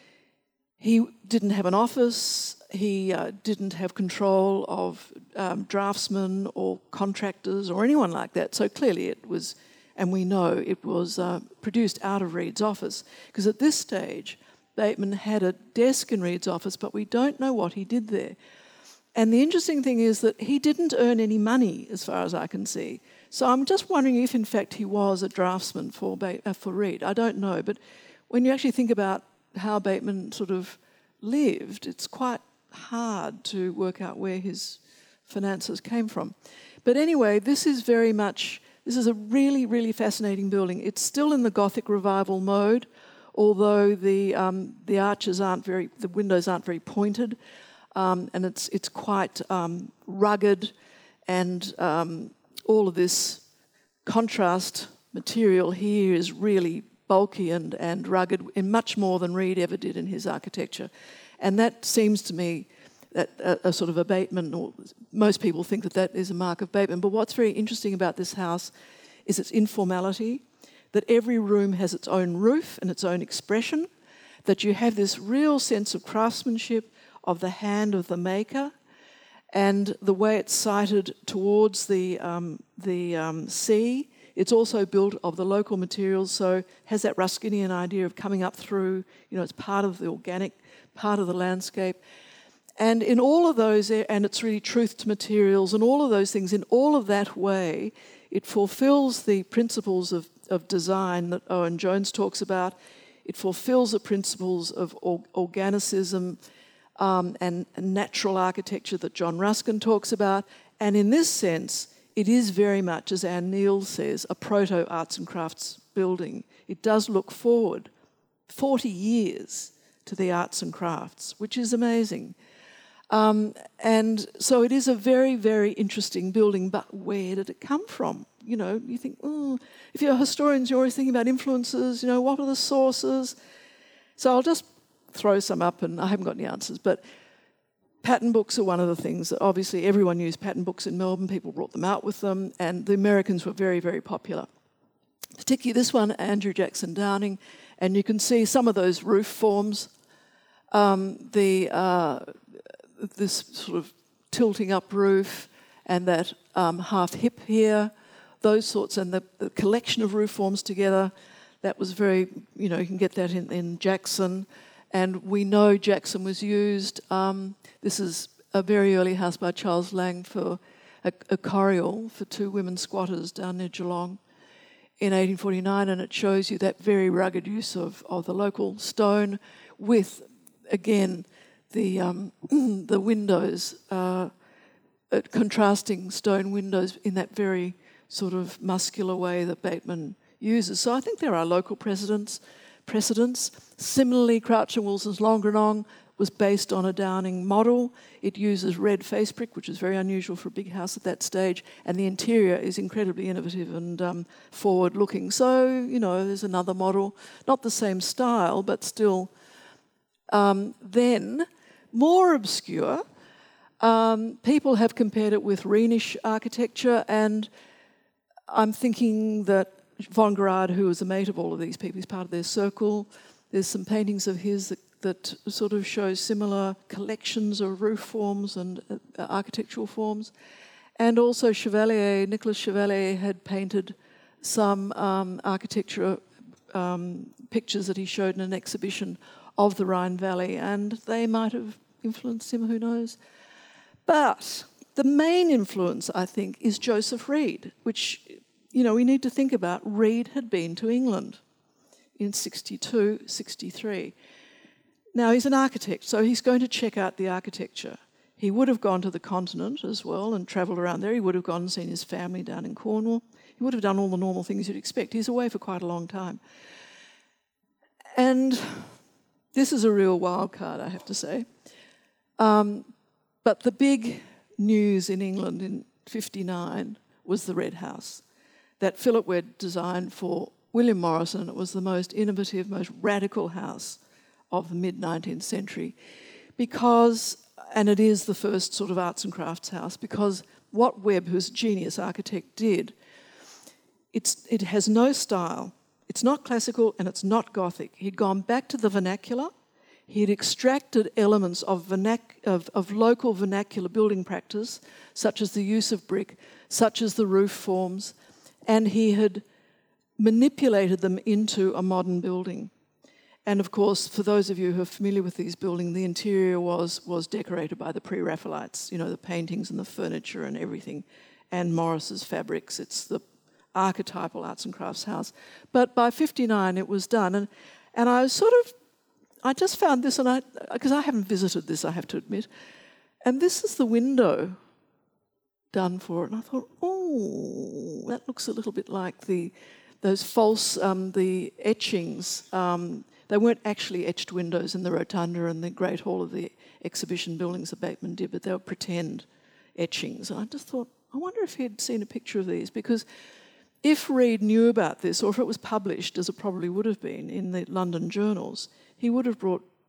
he didn't have an office. He uh, didn't have control of um, draftsmen or contractors or anyone like that. So clearly it was, and we know it was uh, produced out of Reed's office. Because at this stage, Bateman had a desk in Reed's office, but we don't know what he did there. And the interesting thing is that he didn't earn any money, as far as I can see. So I'm just wondering if, in fact, he was a draftsman for, ba- uh, for Reed. I don't know. But when you actually think about how Bateman sort of lived, it's quite hard to work out where his finances came from. But anyway, this is very much, this is a really, really fascinating building. It's still in the Gothic revival mode, although the um, the arches aren't very, the windows aren't very pointed, um, and it's it's quite um, rugged, and um, all of this contrast material here is really bulky and, and rugged, and much more than Reed ever did in his architecture. And that seems to me, that a, a sort of abatement, or most people think that that is a mark of abatement. But what's very interesting about this house is its informality, that every room has its own roof and its own expression, that you have this real sense of craftsmanship, of the hand of the maker, and the way it's sited towards the, um, the um, sea. It's also built of the local materials, so has that Ruskinian idea of coming up through, you know, it's part of the organic, part of the landscape. And in all of those, and it's really truth to materials and all of those things, in all of that way, it fulfills the principles of, of design that Owen Jones talks about. It fulfills the principles of or, organicism um, and, and natural architecture that John Ruskin talks about. And in this sense, it is very much, as Anne Neal says, a proto-arts and crafts building. It does look forward forty years to the arts and crafts, which is amazing. Um, and so it is a very, very interesting building, but where did it come from? You know, you think, oh, if you're historians, you're always thinking about influences, you know, what are the sources? So I'll just throw some up, and I haven't got any answers, but pattern books are one of the things that obviously everyone used pattern books in Melbourne, people brought them out with them, and the Americans were very, very popular. Particularly this one, Andrew Jackson Downing, and you can see some of those roof forms, um, the... Uh, this sort of tilting up roof and that um, half hip here, those sorts, and the, the collection of roof forms together, that was very, you know, you can get that in, in Jackson. And we know Jackson was used, um, this is a very early house by Charles Lang for a, a corriol for two women squatters down near Geelong in eighteen forty-nine, and it shows you that very rugged use of, of the local stone with, again, the um, the windows, uh, uh, contrasting stone windows in that very sort of muscular way that Bateman uses. So I think there are local precedents. precedents. Similarly, Crouch and Wilson's Longrenong was based on a Downing model. It uses red face brick, which is very unusual for a big house at that stage, and the interior is incredibly innovative and um, forward-looking. So, you know, there's another model, not the same style, but still. Um, then, more obscure, um, people have compared it with Rhenish architecture, and I'm thinking that von Gerard, who was a mate of all of these people, is part of their circle. There's some paintings of his that, that sort of show similar collections of roof forms and uh, architectural forms. And also Chevalier, Nicolas Chevalier had painted some um, architecture um, pictures that he showed in an exhibition of the Rhine Valley, and they might have influenced him, who knows. But the main influence, I think, is Joseph Reed, which, you know, we need to think about. Reed had been to England in sixty-two, sixty-three. Now, he's an architect, so he's going to check out the architecture. He would have gone to the continent as well and travelled around there. He would have gone and seen his family down in Cornwall. He would have done all the normal things you'd expect. He's away for quite a long time. And this is a real wild card, I have to say. Um, but the big news in England in fifty-nine was the Red House that Philip Webb designed for William Morrison. It was the most innovative, most radical house of the mid-nineteenth century because, and it is the first sort of arts and crafts house, because what Webb, who's a genius architect, did, it's, it has no style. It's not classical and it's not Gothic. He'd gone back to the vernacular. He'd extracted elements of, vernac- of, of local vernacular building practice, such as the use of brick, such as the roof forms, and he had manipulated them into a modern building. And of course, for those of you who are familiar with these buildings, the interior was, was decorated by the Pre-Raphaelites, you know, the paintings and the furniture and everything, and Morris's fabrics. It's the archetypal arts and crafts house. But by fifty-nine it was done, and and I was sort of, I just found this, and I, because I haven't visited this, I have to admit, and this is the window done for it, and I thought, oh, that looks a little bit like the those false, um, the etchings. Um, they weren't actually etched windows in the rotunda and the Great Hall of the exhibition buildings that Bateman did, but they were pretend etchings. And I just thought, I wonder if he'd seen a picture of these, because if Reed knew about this, or if it was published, as it probably would have been, in the London journals, he would have brought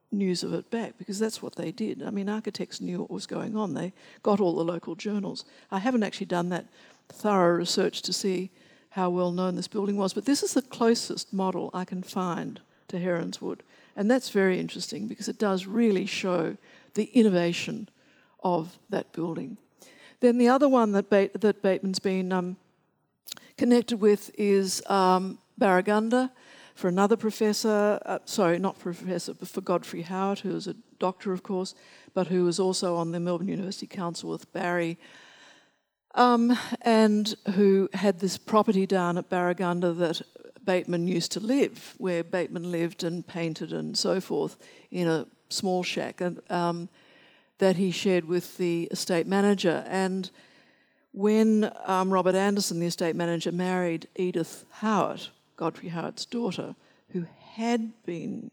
news of it back, because that's what they did. I mean, architects knew what was going on. They got all the local journals. I haven't actually done that thorough research to see how well known this building was, but this is the closest model I can find to Heronswood. And that's very interesting because it does really show the innovation of that building. Then the other one that, ba- that Bateman's been um, connected with is um, Barragunda, for another professor, uh, sorry, not professor, but for Godfrey Howard, who was a doctor, of course, but who was also on the Melbourne University Council with Barry, um, and who had this property down at Barragunda that Bateman used to live, where Bateman lived and painted and so forth in a small shack, and um, that he shared with the estate manager. And when um, Robert Anderson, the estate manager, married Edith Howard, Godfrey Howard's daughter, who had been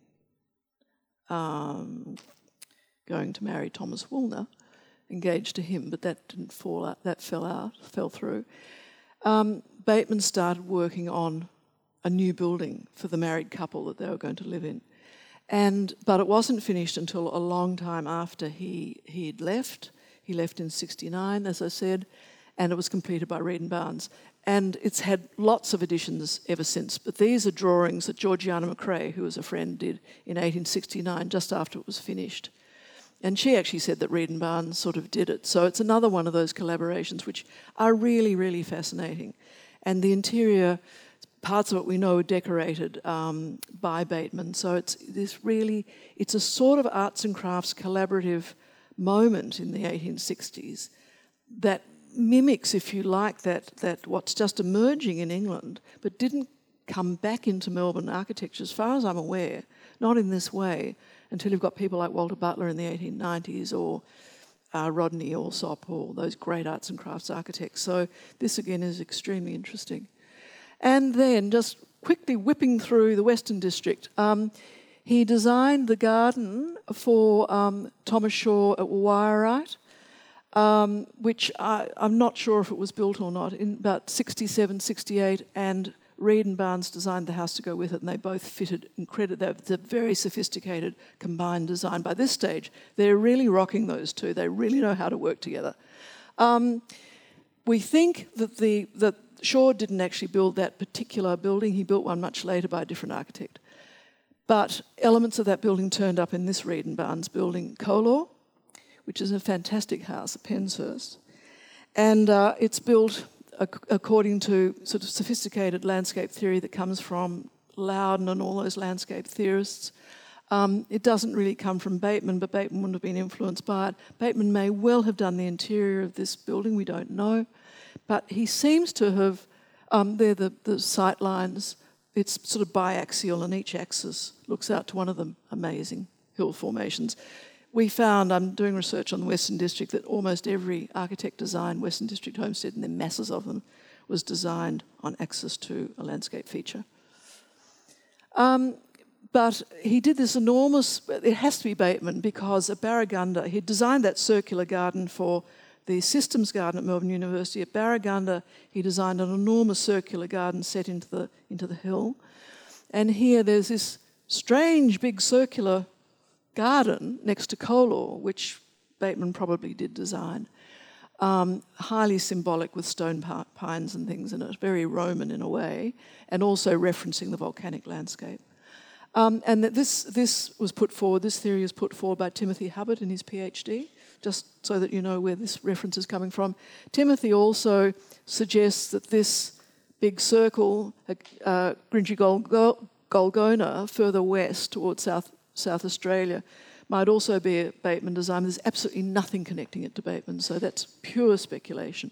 um, going to marry Thomas Woolner, engaged to him, but that didn't fall out, that fell out, fell through. Um, Bateman started working on a new building for the married couple that they were going to live in. And but it wasn't finished until a long time after he he'd left. He left in sixty-nine, as I said, and it was completed by Reed and Barnes. And it's had lots of additions ever since. But these are drawings that Georgiana McRae, who was a friend, did in eighteen sixty-nine, just after it was finished. And she actually said that Reed and Barnes sort of did it. So it's another one of those collaborations which are really, really fascinating. And the interior, parts of it we know are decorated um, by Bateman. So it's this really, it's a sort of arts and crafts collaborative moment in the eighteen sixties that mimics, if you like, that that what's just emerging in England, but didn't come back into Melbourne architecture, as far as I'm aware, not in this way, until you've got people like Walter Butler in the eighteen nineties, or uh, Rodney Alsop, or those great arts and crafts architects. So this, again, is extremely interesting. And then, just quickly whipping through the Western District, um, he designed the garden for um, Thomas Shaw at Waiarite, Um, which I, I'm not sure if it was built or not, in about sixty-seven, sixty-eight, and Reed and Barnes designed the house to go with it, and they both fitted incredible. They're very sophisticated combined design. By this stage, they're really rocking those two. They really know how to work together. Um, we think that the that Shaw didn't actually build that particular building. He built one much later by a different architect. But elements of that building turned up in this Reed and Barnes building, Kolor, which is a fantastic house at Penshurst. And uh, it's built ac- according to sort of sophisticated landscape theory that comes from Loudon and all those landscape theorists. Um, it doesn't really come from Bateman, but Bateman wouldn't have been influenced by it. Bateman may well have done the interior of this building, we don't know. But he seems to have, um, they're the, the sight lines, it's sort of biaxial, and each axis looks out to one of the amazing hill formations. We found, I'm doing research on the Western District, that almost every architect designed Western District homestead, and there are masses of them, was designed on access to a landscape feature. Um, but he did this enormous, it has to be Bateman, because at Barragunda, he designed that circular garden for the systems garden at Melbourne University. At Barragunda, he designed an enormous circular garden set into the, into the hill. And here there's this strange big circular garden next to Kolor, which Bateman probably did design. Um, highly symbolic with stone pines and things in it, very Roman in a way, and also referencing the volcanic landscape. Um, and that this this was put forward, this theory was put forward by Timothy Hubbard in his PhD, just so that you know where this reference is coming from. Timothy also suggests that this big circle, uh, Gringy Golgona, further west towards South South Australia, might also be a Bateman design. There's absolutely nothing connecting it to Bateman, so that's pure speculation.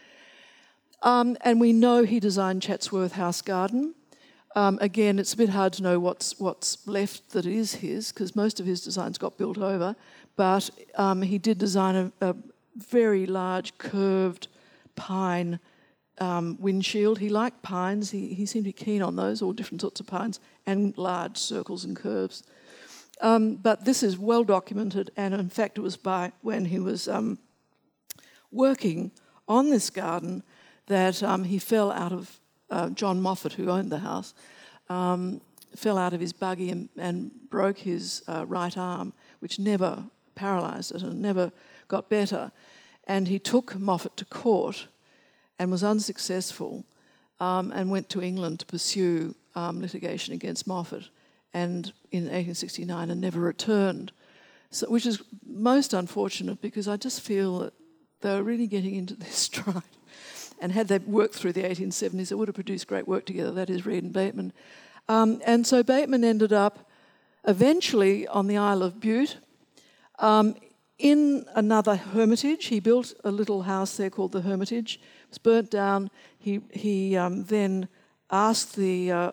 Um, and we know he designed Chatsworth House Garden. Um, again, it's a bit hard to know what's what's left that is his, because most of his designs got built over, but um, he did design a, a very large curved pine um, windshield. He liked pines, he, he seemed to be keen on those, all different sorts of pines, and large circles and curves. Um, but this is well documented, and in fact it was by when he was um, working on this garden that um, he fell out of uh, John Moffat, who owned the house, um, fell out of his buggy and, and broke his uh, right arm, which never paralysed it and never got better. And he took Moffat to court and was unsuccessful, um, and went to England to pursue um, litigation against Moffat, and in eighteen sixty-nine, and never returned. So, which is most unfortunate, because I just feel that they were really getting into their stride. And had they worked through the eighteen seventies, they would have produced great work together. That is Reed and Bateman. Um, and so Bateman ended up eventually on the Isle of Bute, um, in another hermitage. He built a little house there called the Hermitage. It was burnt down. He he um, then asked the, uh,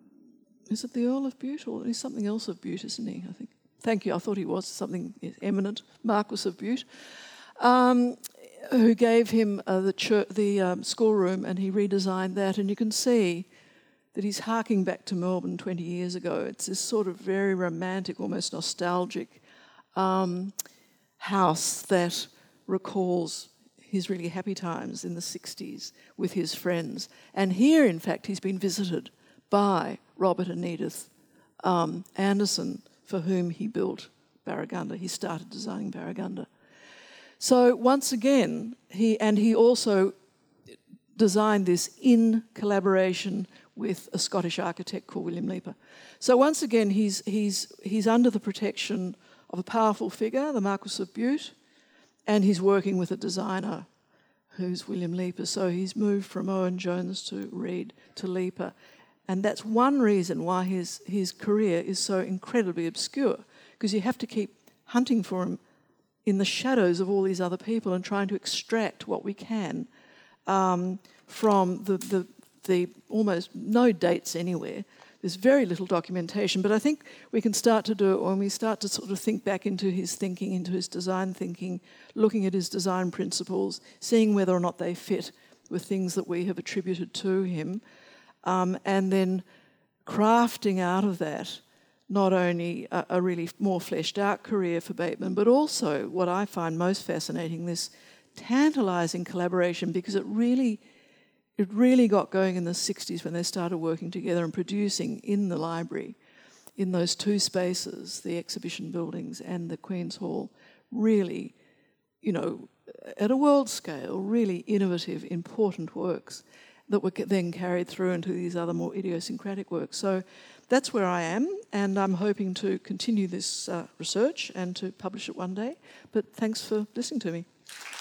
is it the Earl of Bute, or he's something else of Bute, isn't he, I think? Thank you, I thought he was something eminent, Marquess of Bute, um, who gave him uh, the, church, the um, schoolroom, and he redesigned that. And you can see that he's harking back to Melbourne twenty years ago. It's this sort of very romantic, almost nostalgic um, house that recalls his really happy times in the sixties with his friends. And here, in fact, he's been visited by Robert and Edith um, Anderson, for whom he built Barragunda. He started designing Barragunda. So once again, he and he also designed this in collaboration with a Scottish architect called William Leaper. So once again, he's he's he's under the protection of a powerful figure, the Marquess of Bute, and he's working with a designer who's William Leaper. So he's moved from Owen Jones to Reed to Leaper. And that's one reason why his, his career is so incredibly obscure, because you have to keep hunting for him in the shadows of all these other people and trying to extract what we can um, from the, the, the almost no dates anywhere. There's very little documentation, but I think we can start to do it when we start to sort of think back into his thinking, into his design thinking, looking at his design principles, seeing whether or not they fit with things that we have attributed to him, um, and then crafting out of that not only a, a really more fleshed out career for Bateman, but also what I find most fascinating, this tantalising collaboration, because it really It really got going in the sixties when they started working together and producing in the library, in those two spaces, the exhibition buildings and the Queen's Hall, really, you know, at a world scale, really innovative, important works that were then carried through into these other more idiosyncratic works. So that's where I am, and I'm hoping to continue this uh, research and to publish it one day. But thanks for listening to me.